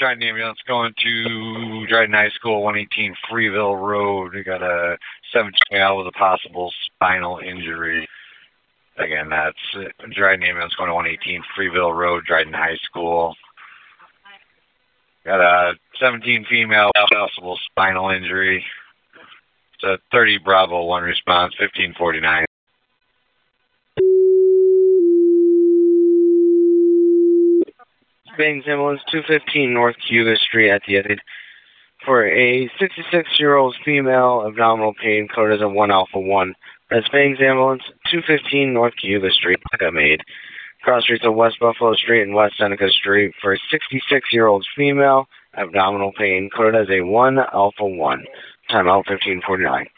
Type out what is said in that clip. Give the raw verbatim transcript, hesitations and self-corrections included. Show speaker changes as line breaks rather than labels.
Dryden ambulance going to Dryden High School, one eighteen Freeville Road. We got a seventeen-year-old with a possible spinal injury. Again, that's Dryden ambulance going to one eighteen Freeville Road, Dryden High School. Got a seventeen female, possible spinal injury. It's a thirty Bravo one response, fifteen forty-nine.
Bangs ambulance, two fifteen North Cuba Street at the end. For a sixty-six-year-old female, abdominal pain, code as a one alpha one. That's Bangs ambulance, two fifteen North Cuba Street, got made. Cross streets of West Buffalo Street and West Seneca Street for a sixty-six-year-old female, abdominal pain, code as a one alpha one. Time out fifteen forty-nine.